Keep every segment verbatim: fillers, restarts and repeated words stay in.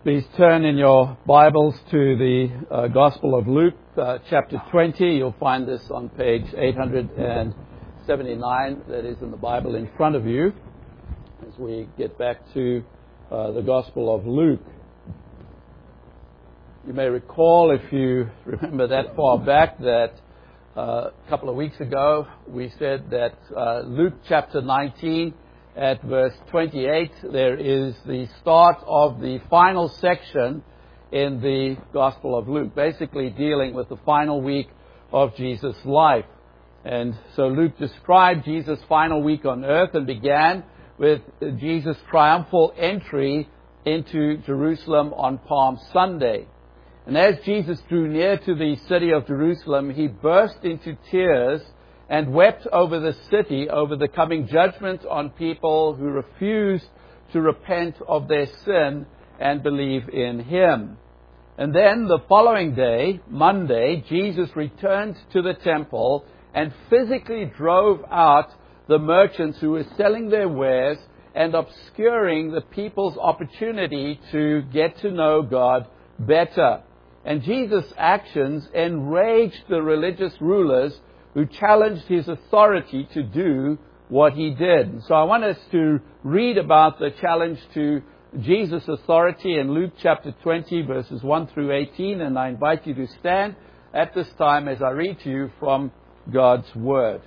Please turn in your Bibles to the uh, Gospel of Luke, uh, chapter twenty. You'll find this on page eight hundred seventy-nine, that is in the Bible in front of you, as we get back to uh, the Gospel of Luke. You may recall, if you remember that far back, that uh, a couple of weeks ago we said that uh, Luke chapter nineteen, at verse twenty-eight, there is the start of the final section in the Gospel of Luke, basically dealing with the final week of Jesus' life. And so Luke described Jesus' final week on earth and began with Jesus' triumphal entry into Jerusalem on Palm Sunday. And as Jesus drew near to the city of Jerusalem, he burst into tears and wept over the city, over the coming judgment on people who refused to repent of their sin and believe in him. And then the following day, Monday, Jesus returned to the temple and physically drove out the merchants who were selling their wares and obscuring the people's opportunity to get to know God better. And Jesus' actions enraged the religious rulers who challenged his authority to do what he did. So I want us to read about the challenge to Jesus' authority in Luke chapter twenty, verses one through eighteen, and I invite you to stand at this time as I read to you from God's Word.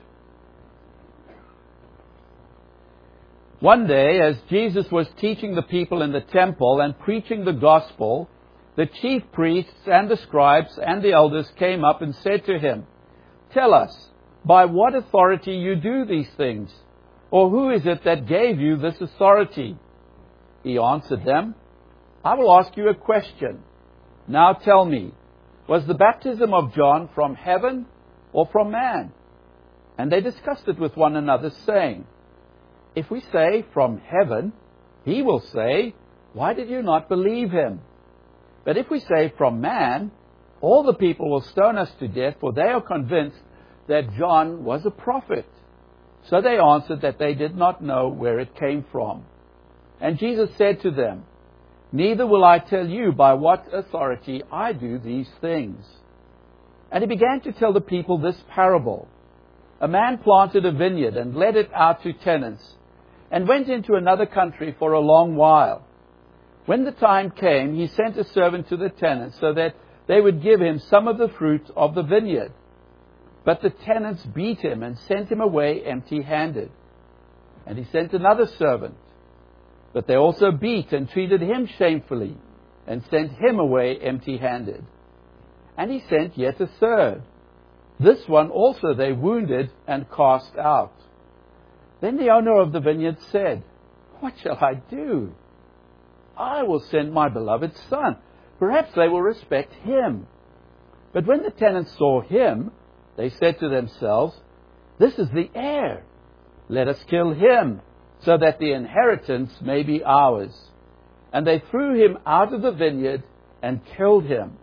One day, as Jesus was teaching the people in the temple and preaching the gospel, the chief priests and the scribes and the elders came up and said to him, "Tell us, by what authority you do these things? Or who is it that gave you this authority?" He answered them, "I will ask you a question. Now tell me, was the baptism of John from heaven or from man?" And they discussed it with one another, saying, "If we say from heaven, he will say, 'Why did you not believe him?' But if we say from man, all the people will stone us to death, for they are convinced that John was a prophet." So they answered that they did not know where it came from. And Jesus said to them, "Neither will I tell you by what authority I do these things." And he began to tell the people this parable. A man planted a vineyard and let it out to tenants, and went into another country for a long while. When the time came, he sent a servant to the tenants so that they would give him some of the fruit of the vineyard. But the tenants beat him and sent him away empty-handed. And he sent another servant. But they also beat and treated him shamefully and sent him away empty-handed. And he sent yet a third. This one also they wounded and cast out. Then the owner of the vineyard said, "What shall I do? I will send my beloved son. Perhaps they will respect him." But when the tenants saw him, they said to themselves, "This is the heir. Let us kill him, so that the inheritance may be ours." And they threw him out of the vineyard and killed him.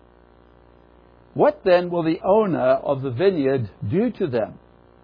What then will the owner of the vineyard do to them?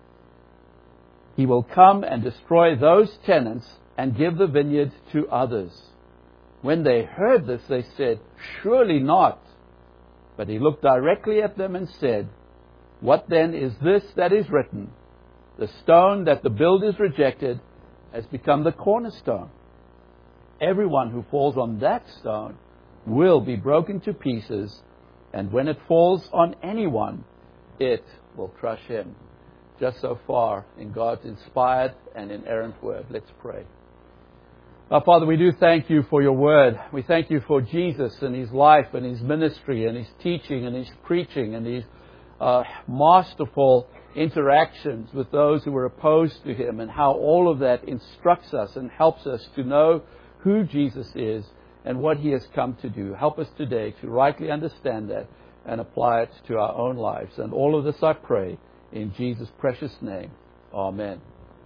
He will come and destroy those tenants and give the vineyard to others. When they heard this, they said, "Surely not." But he looked directly at them and said, "What then is this that is written? The stone that the builders rejected has become the cornerstone. Everyone who falls on that stone will be broken to pieces, and when it falls on anyone, it will crush him." Just so far in God's inspired and inerrant word. Let's pray. Our Father, we do thank you for your word. We thank you for Jesus and his life and his ministry and his teaching and his preaching and his uh, masterful interactions with those who were opposed to him, and how all of that instructs us and helps us to know who Jesus is and what he has come to do. Help us today to rightly understand that and apply it to our own lives. And all of this I pray in Jesus' precious name. Amen.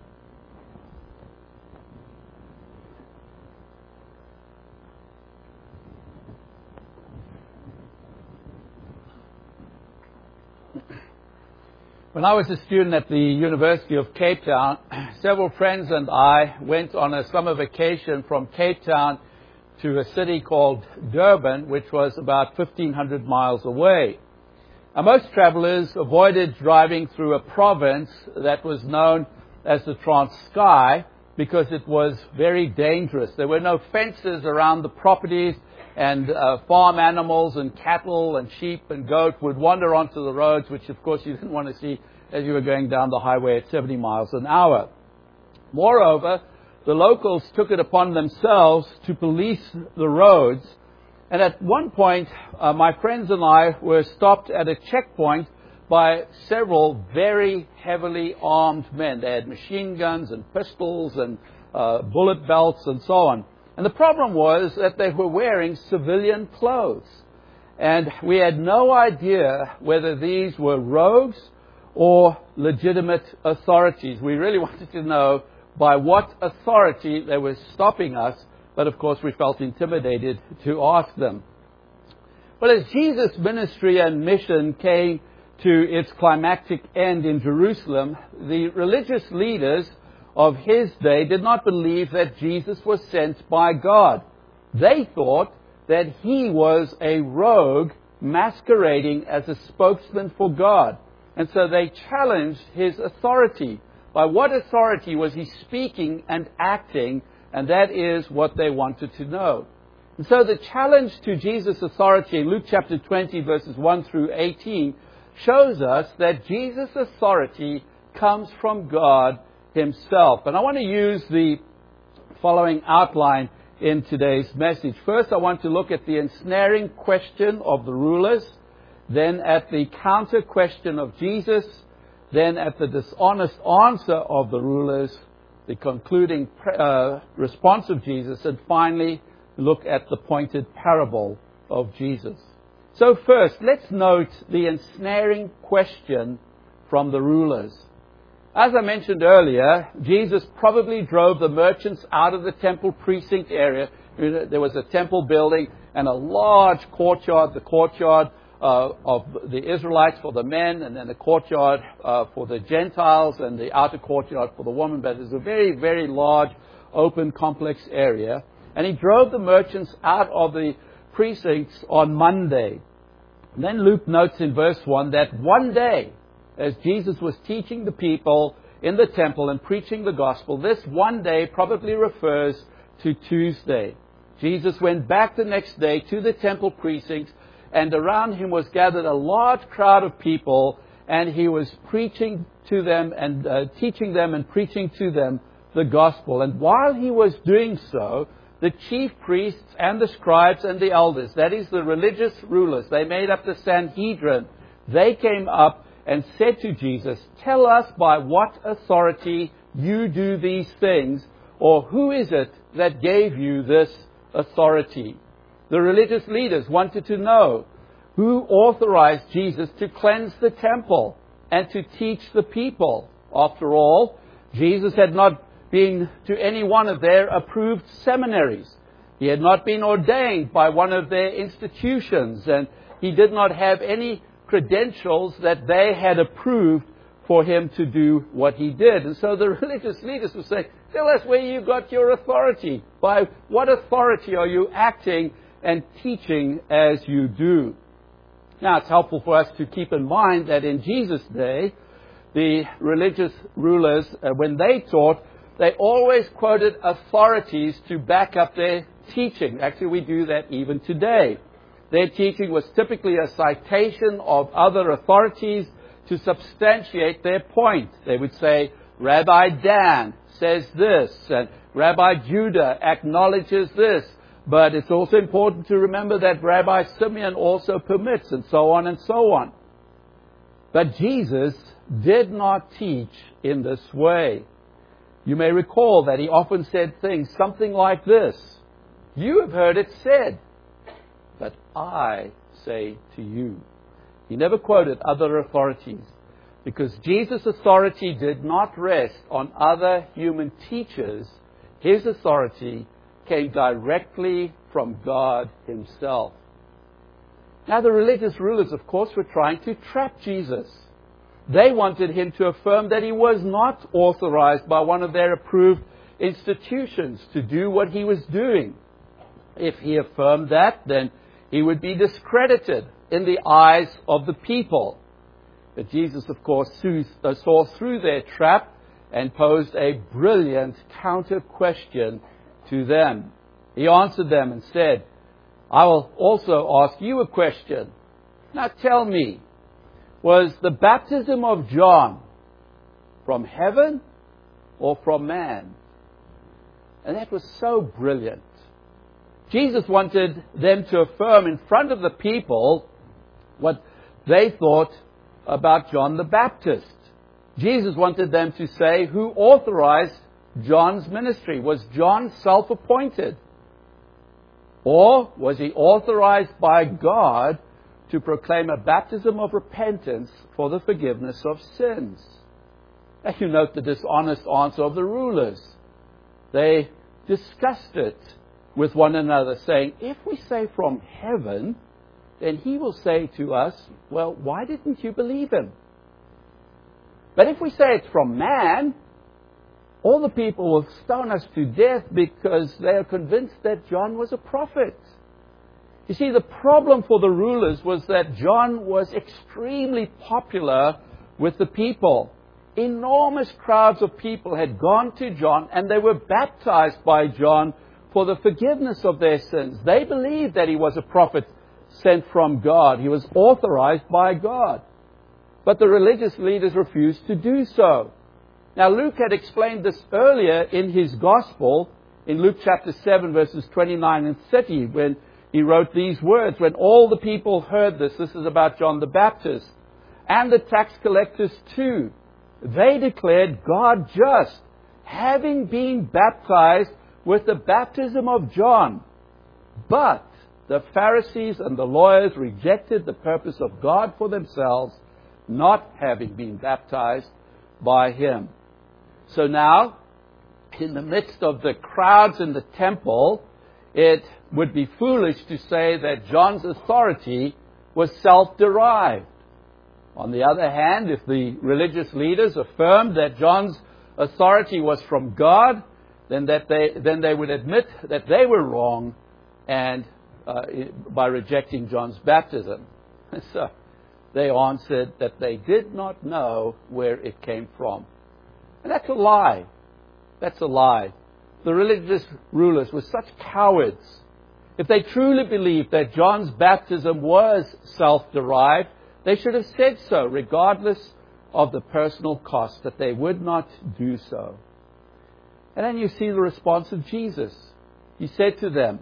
When I was a student at the University of Cape Town, several friends and I went on a summer vacation from Cape Town to a city called Durban, which was about fifteen hundred miles away. Now, most travelers avoided driving through a province that was known as the Transkei because it was very dangerous. There were no fences around the properties, and uh, farm animals and cattle and sheep and goat would wander onto the roads, which of course you didn't want to see as you were going down the highway at seventy miles an hour. Moreover, the locals took it upon themselves to police the roads, and at one point uh, my friends and I were stopped at a checkpoint by several very heavily armed men. They had machine guns and pistols and uh, bullet belts and so on. And the problem was that they were wearing civilian clothes. And we had no idea whether these were rogues or legitimate authorities. We really wanted to know by what authority they were stopping us, but of course we felt intimidated to ask them. But as Jesus' ministry and mission came to its climactic end in Jerusalem, the religious leaders of his day did not believe that Jesus was sent by God. They thought that he was a rogue masquerading as a spokesman for God. And so they challenged his authority. By what authority was he speaking and acting? And that is what they wanted to know. And so the challenge to Jesus' authority in Luke chapter twenty, verses one through eighteen, shows us that Jesus' authority comes from God himself. And I want to use the following outline in today's message. First, I want to look at the ensnaring question of the rulers, then at the counter question of Jesus, then at the dishonest answer of the rulers, the concluding uh, response of Jesus, and finally look at the pointed parable of Jesus. So first, let's note the ensnaring question from the rulers. As I mentioned earlier, Jesus probably drove the merchants out of the temple precinct area. There was a temple building and a large courtyard, the courtyard uh, of the Israelites for the men, and then the courtyard uh, for the Gentiles, and the outer courtyard for the women. But it's a very, very large, open, complex area. And he drove the merchants out of the precincts on Monday. And then Luke notes in verse one that one day, as Jesus was teaching the people in the temple and preaching the gospel, this one day probably refers to Tuesday. Jesus went back the next day to the temple precincts, and around him was gathered a large crowd of people, and he was preaching to them and uh, teaching them and preaching to them the gospel. And while he was doing so, the chief priests and the scribes and the elders, that is the religious rulers, they made up the Sanhedrin, they came up and said to Jesus, "Tell us by what authority you do these things, or who is it that gave you this authority?" The religious leaders wanted to know who authorized Jesus to cleanse the temple and to teach the people. After all, Jesus had not been to any one of their approved seminaries. He had not been ordained by one of their institutions, and he did not have any credentials that they had approved for him to do what he did. And so the religious leaders would say, "Tell us where you got your authority. By what authority are you acting and teaching as you do?" Now, it's helpful for us to keep in mind that in Jesus' day, the religious rulers, uh, when they taught, they always quoted authorities to back up their teaching. Actually, we do that even today. Their teaching was typically a citation of other authorities to substantiate their point. They would say, "Rabbi Dan says this," and "Rabbi Judah acknowledges this." But it's also important to remember that Rabbi Simeon also permits, and so on and so on. But Jesus did not teach in this way. You may recall that he often said things something like this: "You have heard it said, but I say to you." He never quoted other authorities, because Jesus' authority did not rest on other human teachers. His authority came directly from God himself. Now, the religious rulers, of course, were trying to trap Jesus. They wanted him to affirm that he was not authorized by one of their approved institutions to do what he was doing. If he affirmed that, then he would be discredited in the eyes of the people. But Jesus, of course, saw through their trap and posed a brilliant counter question to them. He answered them and said, I will also ask you a question. Now tell me, was the baptism of John from heaven or from man? And that was so brilliant. Jesus wanted them to affirm in front of the people what they thought about John the Baptist. Jesus wanted them to say who authorized John's ministry. Was John self-appointed? Or was he authorized by God to proclaim a baptism of repentance for the forgiveness of sins? And you note the dishonest answer of the rulers. They discussed it with one another, saying, if we say from heaven, then he will say to us, well, why didn't you believe him? But if we say it's from man, all the people will stone us to death because they are convinced that John was a prophet. You see, the problem for the rulers was that John was extremely popular with the people. Enormous crowds of people had gone to John and they were baptized by John for the forgiveness of their sins. They believed that he was a prophet sent from God. He was authorized by God. But the religious leaders refused to do so. Now, Luke had explained this earlier in his Gospel, in Luke chapter seven, verses twenty-nine and thirty, when he wrote these words. When all the people heard this, this is about John the Baptist, and the tax collectors too, they declared God just, having been baptized with the baptism of John. But the Pharisees and the lawyers rejected the purpose of God for themselves, not having been baptized by him. So now, in the midst of the crowds in the temple, it would be foolish to say that John's authority was self-derived. On the other hand, if the religious leaders affirmed that John's authority was from God, then that they then they would admit that they were wrong and uh, by rejecting John's baptism. So they answered that they did not know where it came from. And that's a lie. That's a lie. The religious rulers were such cowards. If they truly believed that John's baptism was self-derived, they should have said so, regardless of the personal cost, that they would not do so. And then you see the response of Jesus. He said to them,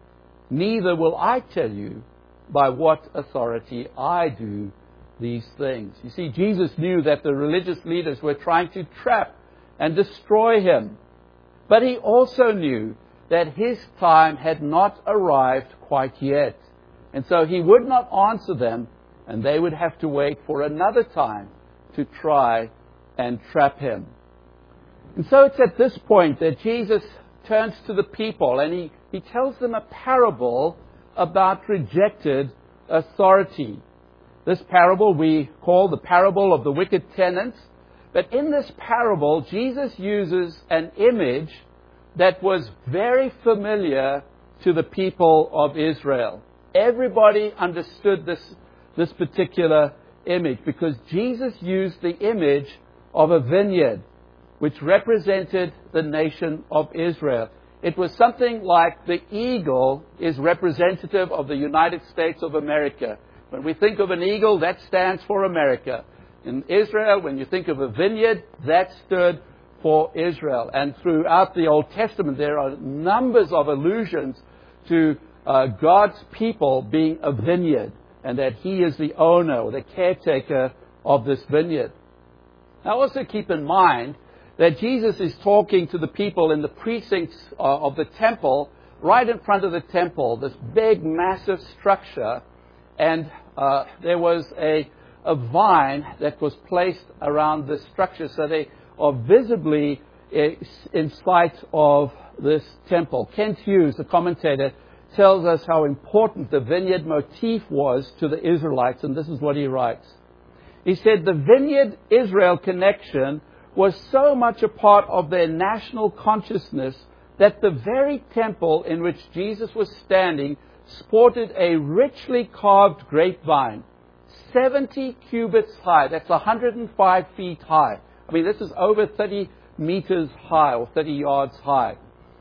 neither will I tell you by what authority I do these things. You see, Jesus knew that the religious leaders were trying to trap and destroy him. But he also knew that his time had not arrived quite yet. And so he would not answer them, and they would have to wait for another time to try and trap him. And so it's at this point that Jesus turns to the people and he, he tells them a parable about rejected authority. This parable we call the parable of the wicked tenants. But in this parable, Jesus uses an image that was very familiar to the people of Israel. Everybody understood this, this particular image because Jesus used the image of a vineyard, which represented the nation of Israel. It was something like the eagle is representative of the United States of America. When we think of an eagle, that stands for America. In Israel, when you think of a vineyard, that stood for Israel. And throughout the Old Testament, there are numbers of allusions to uh, God's people being a vineyard and that He is the owner or the caretaker of this vineyard. Now also keep in mind that Jesus is talking to the people in the precincts uh, of the temple, right in front of the temple, this big, massive structure. And uh, there was a, a vine that was placed around this structure, so they are visibly in sight of this temple. Kent Hughes, the commentator, tells us how important the vineyard motif was to the Israelites, and this is what he writes. He said, the vineyard-Israel connection was so much a part of their national consciousness that the very temple in which Jesus was standing sported a richly carved grapevine, seventy cubits high. That's one hundred five feet high. I mean, this is over thirty meters high, or thirty yards high.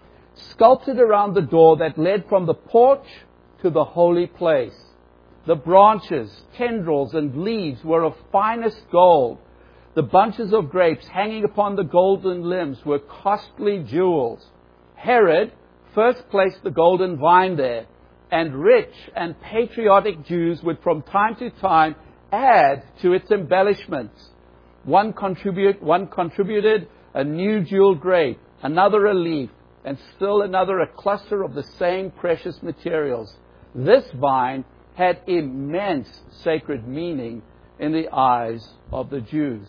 Sculpted around the door that led from the porch to the holy place. The branches, tendrils, and leaves were of finest gold. The bunches of grapes hanging upon the golden limbs were costly jewels. Herod first placed the golden vine there, and rich and patriotic Jews would from time to time add to its embellishments. One, contribute, one contributed a new jeweled grape, another a leaf, and still another a cluster of the same precious materials. This vine had immense sacred meaning in the eyes of the Jews.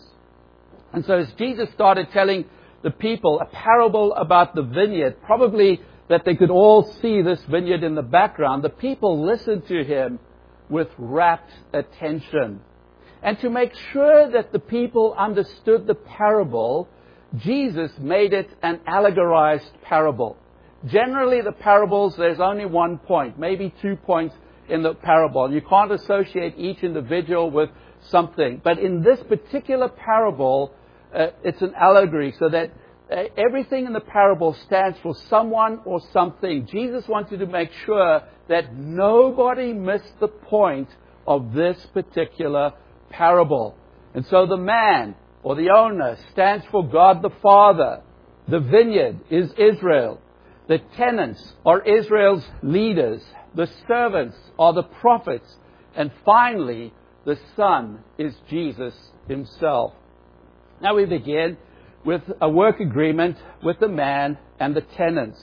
And so as Jesus started telling the people a parable about the vineyard, probably that they could all see this vineyard in the background, the people listened to him with rapt attention. And to make sure that the people understood the parable, Jesus made it an allegorized parable. Generally, the parables, there's only one point, maybe two points in the parable. You can't associate each individual with something. But in this particular parable, uh, it's an allegory, so that uh, everything in the parable stands for someone or something. Jesus wanted to make sure that nobody missed the point of this particular parable. And so the man, or the owner, stands for God the Father. The vineyard is Israel. The tenants are Israel's leaders. The servants are the prophets. And finally, the Son is Jesus himself. Now we begin with a work agreement with the man and the tenants.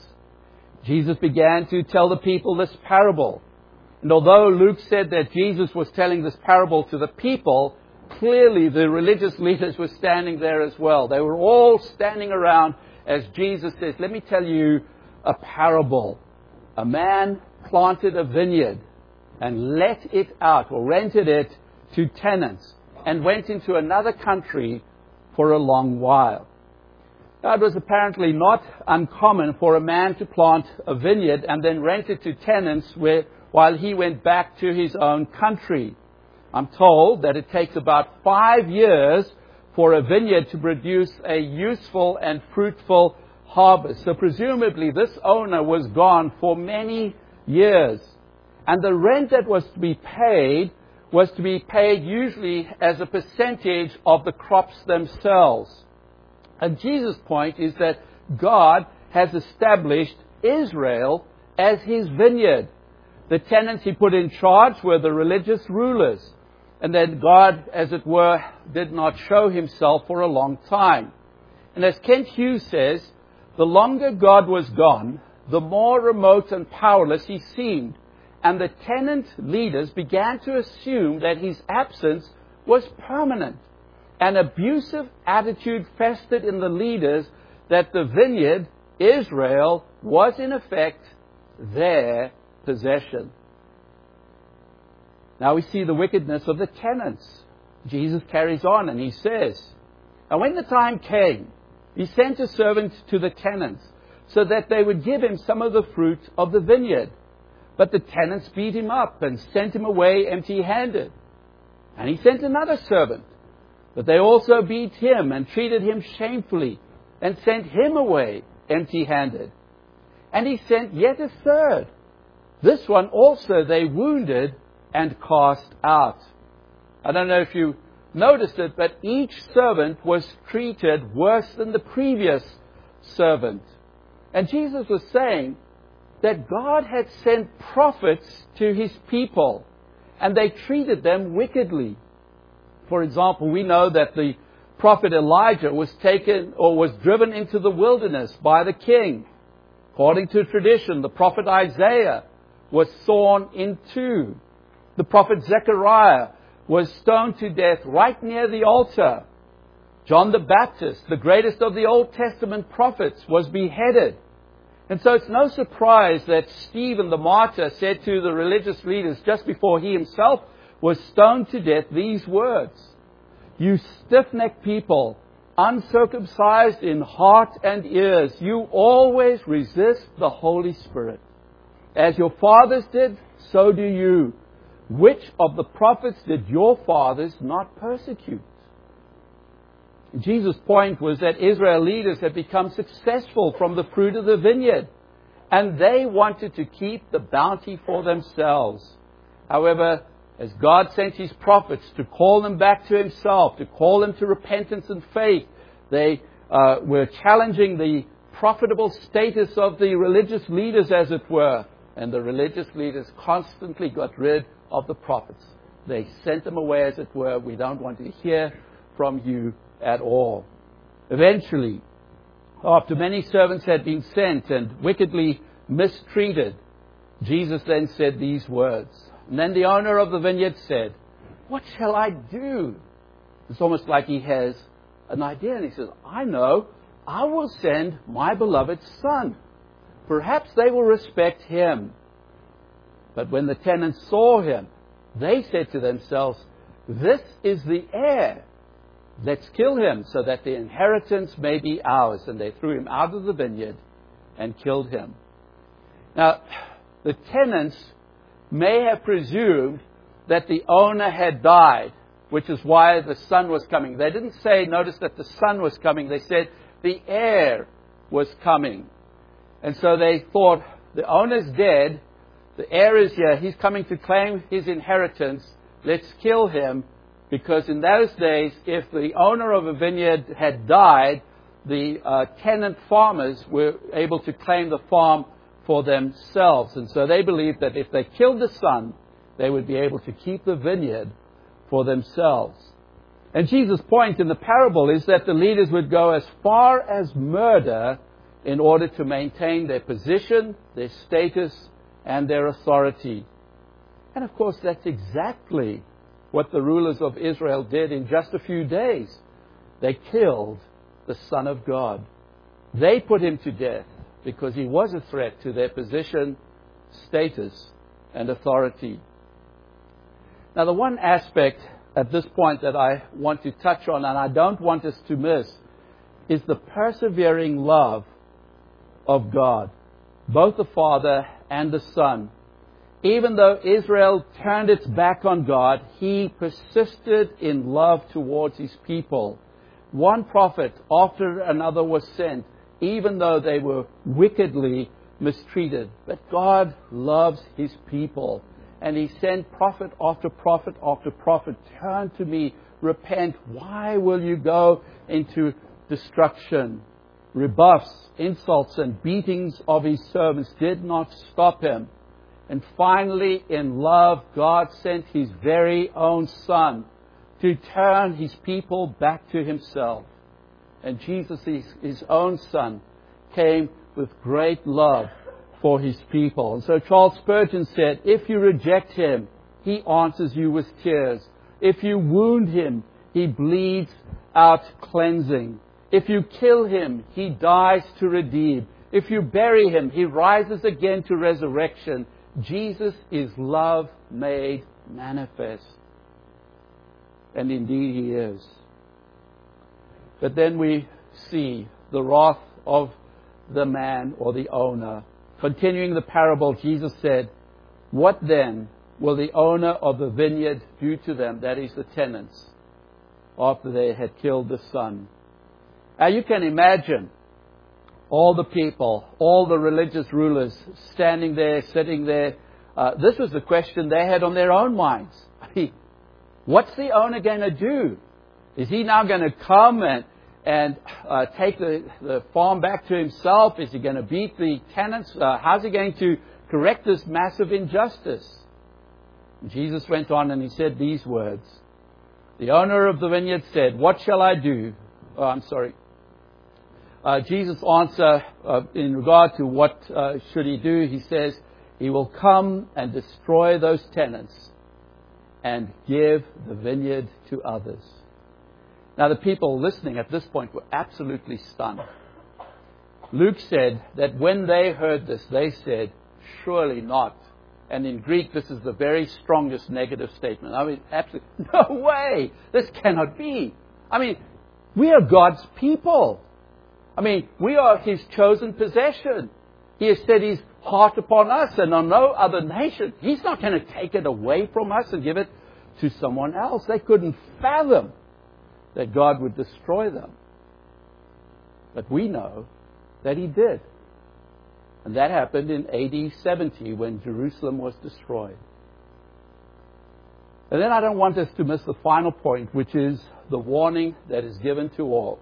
Jesus began to tell the people this parable. And although Luke said that Jesus was telling this parable to the people, clearly the religious leaders were standing there as well. They were all standing around as Jesus says, let me tell you a parable. A man planted a vineyard and let it out, or rented it to tenants, and went into another country for a long while. Now, it was apparently not uncommon for a man to plant a vineyard and then rent it to tenants where, while he went back to his own country. I'm told that it takes about five years for a vineyard to produce a useful and fruitful harvest. So presumably this owner was gone for many years. And the rent that was to be paid was to be paid usually as a percentage of the crops themselves. And Jesus' point is that God has established Israel as his vineyard. The tenants he put in charge were the religious rulers. And then God, as it were, did not show himself for a long time. And as Kent Hughes says, the longer God was gone, the more remote and powerless he seemed. And the tenant leaders began to assume that his absence was permanent. An abusive attitude festered in the leaders that the vineyard, Israel, was in effect their possession. Now we see the wickedness of the tenants. Jesus carries on and he says, and when the time came, he sent a servant to the tenants so that they would give him some of the fruit of the vineyard. But the tenants beat him up and sent him away empty-handed. And he sent another servant, but they also beat him and treated him shamefully and sent him away empty-handed. And he sent yet a third. This one also they wounded and cast out. I don't know if you noticed it, but each servant was treated worse than the previous servant. And Jesus was saying that God had sent prophets to his people, and they treated them wickedly. For example, we know that the prophet Elijah was taken or was driven into the wilderness by the king. According to tradition, the prophet Isaiah was sawn in two. The prophet Zechariah was stoned to death right near the altar. John the Baptist, the greatest of the Old Testament prophets, was beheaded. And so it's no surprise that Stephen the martyr said to the religious leaders just before he himself was stoned to death these words, "You stiff-necked people, uncircumcised in heart and ears, you always resist the Holy Spirit. As your fathers did, so do you. Which of the prophets did your fathers not persecute? Jesus' point was that Israel leaders had become successful from the fruit of the vineyard, and they wanted to keep the bounty for themselves. However, as God sent His prophets to call them back to Himself, to call them to repentance and faith, they uh, were challenging the profitable status of the religious leaders, as it were. And the religious leaders constantly got rid of the prophets. They sent them away, as it were. We don't want to hear from you at all. Eventually, after many servants had been sent and wickedly mistreated, Jesus then said these words. And then the owner of the vineyard said, "What shall I do?" It's almost like he has an idea, and he says, "I know, I will send my beloved son. Perhaps they will respect him." But when the tenants saw him, they said to themselves, "This is the heir. Let's kill him so that the inheritance may be ours." And they threw him out of the vineyard and killed him. Now, the tenants may have presumed that the owner had died, which is why the son was coming. They didn't say, notice that the son was coming. They said the heir was coming. And so they thought, the owner's dead, the heir is here, he's coming to claim his inheritance, let's kill him, because in those days, if the owner of a vineyard had died, the uh, tenant farmers were able to claim the farm for themselves. And so they believed that if they killed the son, they would be able to keep the vineyard for themselves. And Jesus' point in the parable is that the leaders would go as far as murder in order to maintain their position, their status, and their authority. And of course, that's exactly what the rulers of Israel did in just a few days. They killed the Son of God. They put him to death because he was a threat to their position, status, and authority. Now, the one aspect at this point that I want to touch on, and I don't want us to miss, is the persevering love of God, both the Father and the Son. Even though Israel turned its back on God, He persisted in love towards His people. One prophet after another was sent, even though they were wickedly mistreated. But God loves His people. And He sent prophet after prophet after prophet. Turn to me, repent. Why will you go into destruction? Rebuffs, insults, and beatings of His servants did not stop Him. And finally, in love, God sent His very own Son to turn His people back to Himself. And Jesus, His, his own Son, came with great love for His people. And so Charles Spurgeon said, if you reject Him, He answers you with tears. If you wound Him, He bleeds out cleansing. If you kill Him, He dies to redeem. If you bury Him, He rises again to resurrection. Jesus is love made manifest. And indeed He is. But then we see the wrath of the man or the owner. Continuing the parable, Jesus said, what then will the owner of the vineyard do to them, that is the tenants, after they had killed the son? Now you can imagine all the people, all the religious rulers standing there, sitting there. Uh, this was the question they had on their own minds. I mean, what's the owner going to do? Is he now going to come and and uh, take the, the farm back to himself? Is he going to beat the tenants? Uh, how's he going to correct this massive injustice? And Jesus went on and He said these words. The owner of the vineyard said, what shall I do? Oh, I'm sorry. Uh, Jesus' answer uh, in regard to what uh, should he do, He says, He will come and destroy those tenants and give the vineyard to others. Now, the people listening at this point were absolutely stunned. Luke said that when they heard this, they said, surely not. And in Greek, this is the very strongest negative statement. I mean, absolutely, no way! This cannot be. I mean, We are God's people. I mean, we are His chosen possession. He has set His heart upon us and on no other nation. He's not going to take it away from us and give it to someone else. They couldn't fathom that God would destroy them. But we know that He did. And that happened in A D seventy when Jerusalem was destroyed. And then I don't want us to miss the final point, which is the warning that is given to all.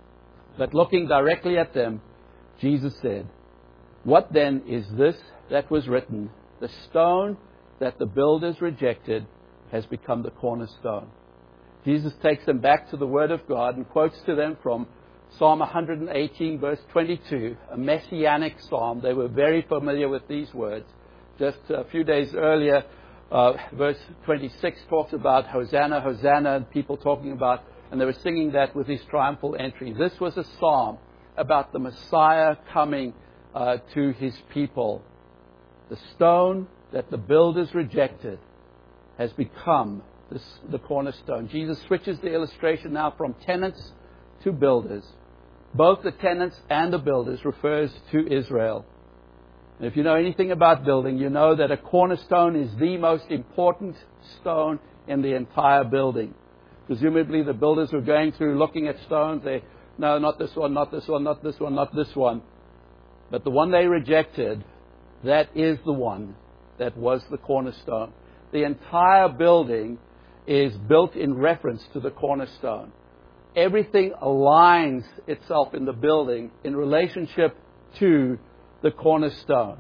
But looking directly at them, Jesus said, "What then is this that was written? The stone that the builders rejected has become the cornerstone." Jesus takes them back to the Word of God and quotes to them from Psalm one eighteen, verse twenty-two, a messianic psalm. They were very familiar with these words. Just a few days earlier, uh, verse twenty-six talks about Hosanna, Hosanna, and people talking about, and they were singing that with His triumphal entry. This was a psalm about the Messiah coming uh, to His people. The stone that the builders rejected has become this, the cornerstone. Jesus switches the illustration now from tenants to builders. Both the tenants and the builders refers to Israel. And if you know anything about building, you know that a cornerstone is the most important stone in the entire building. Presumably the builders were going through looking at stones. They, no, not this one, not this one, not this one, not this one. But the one they rejected, that is the one that was the cornerstone. The entire building is built in reference to the cornerstone. Everything aligns itself in the building in relationship to the cornerstone.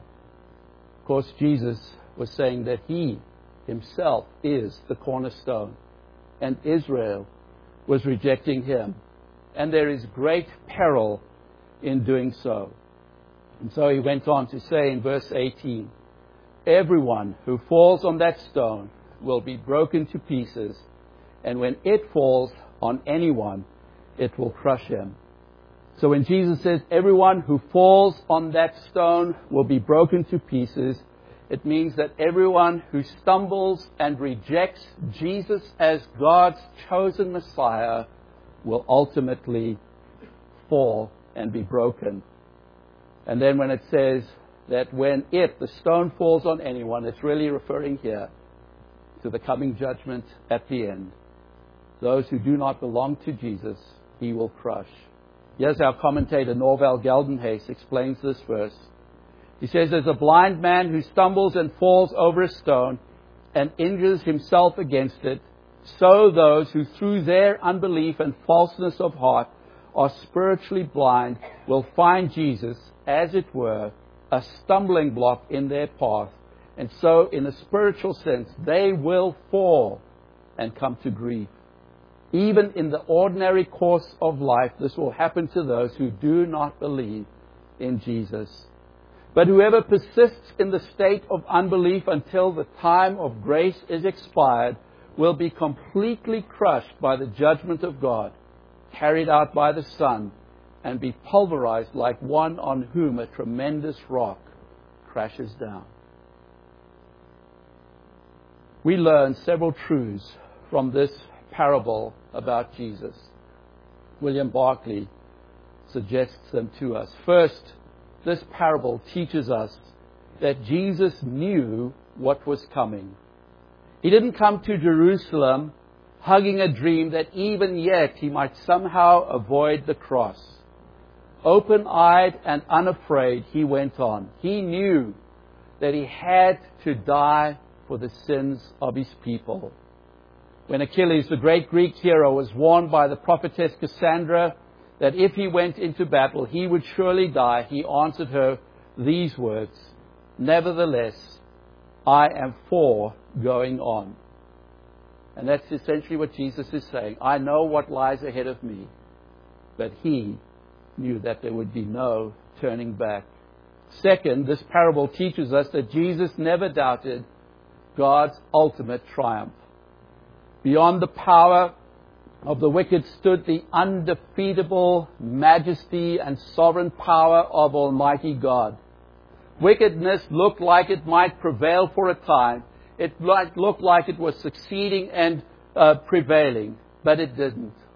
Of course, Jesus was saying that He Himself is the cornerstone, and Israel was rejecting Him. And there is great peril in doing so. And so He went on to say in verse eighteen, "Everyone who falls on that stone will be broken to pieces, and when it falls on anyone, it will crush him." So when Jesus says everyone who falls on that stone will be broken to pieces, it means that everyone who stumbles and rejects Jesus as God's chosen Messiah will ultimately fall and be broken. And then when it says that when it, the stone, falls on anyone, it's really referring here to the coming judgment at the end. Those who do not belong to Jesus, He will crush. Here's our commentator, Norval Geldenhuys, explains this verse. He says, "There's a blind man who stumbles and falls over a stone and injures himself against it. So those who through their unbelief and falseness of heart are spiritually blind will find Jesus, as it were, a stumbling block in their path. And so, in a spiritual sense, they will fall and come to grief. Even in the ordinary course of life, this will happen to those who do not believe in Jesus. But whoever persists in the state of unbelief until the time of grace is expired will be completely crushed by the judgment of God, carried out by the Son, and be pulverized like one on whom a tremendous rock crashes down." We learn several truths from this parable about Jesus. William Barclay suggests them to us. First, this parable teaches us that Jesus knew what was coming. He didn't come to Jerusalem hugging a dream that even yet He might somehow avoid the cross. Open-eyed and unafraid, He went on. He knew that He had to die for the sins of His people. When Achilles, the great Greek hero, was warned by the prophetess Cassandra that if he went into battle, he would surely die, he answered her these words, "Nevertheless, I am for going on." And that's essentially what Jesus is saying. I know what lies ahead of me, but He knew that there would be no turning back. Second, this parable teaches us that Jesus never doubted God's ultimate triumph. Beyond the power of the wicked stood the undefeatable majesty and sovereign power of Almighty God. Wickedness looked like it might prevail for a time. It might look like it was succeeding and uh, prevailing, but it didn't.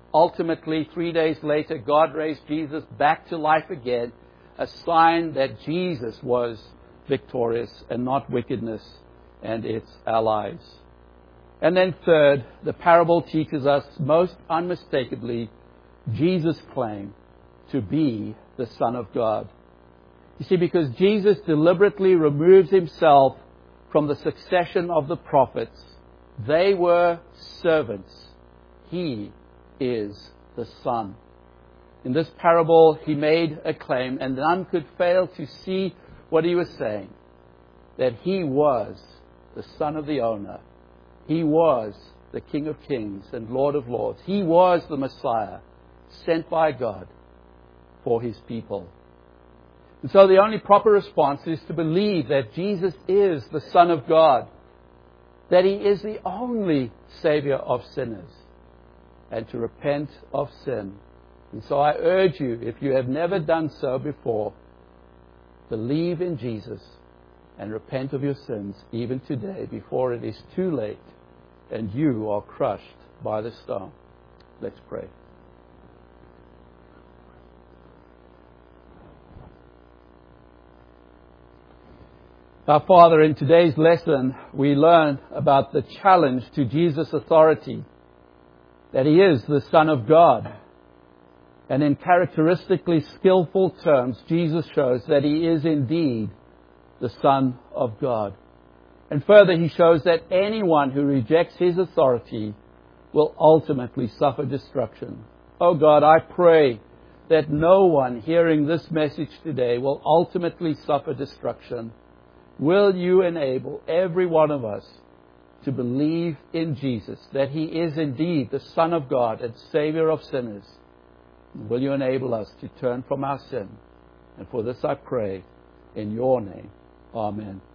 Ultimately, three days later, God raised Jesus back to life again, a sign that Jesus was victorious and not wickedness and its allies. And then third, the parable teaches us most unmistakably Jesus' claim to be the Son of God. You see, because Jesus deliberately removes himself from the succession of the prophets, they were servants. He is the Son. In this parable, he made a claim, and none could fail to see what he was saying, that he was the son of the owner. He was the King of Kings and Lord of Lords. He was the Messiah sent by God for his people. And so the only proper response is to believe that Jesus is the Son of God, that he is the only Savior of sinners, and to repent of sin. And so I urge you, if you have never done so before, believe in Jesus and repent of your sins even today before it is too late and you are crushed by the stone. Let's pray. Our Father, in today's lesson, we learn about the challenge to Jesus' authority, that he is the Son of God. And in characteristically skillful terms, Jesus shows that he is indeed the Son of God. And further, he shows that anyone who rejects his authority will ultimately suffer destruction. Oh God, I pray that no one hearing this message today will ultimately suffer destruction. Will you enable every one of us to believe in Jesus, that he is indeed the Son of God and Savior of sinners? Will you enable us to turn from our sin? And for this I pray in your name. Amen.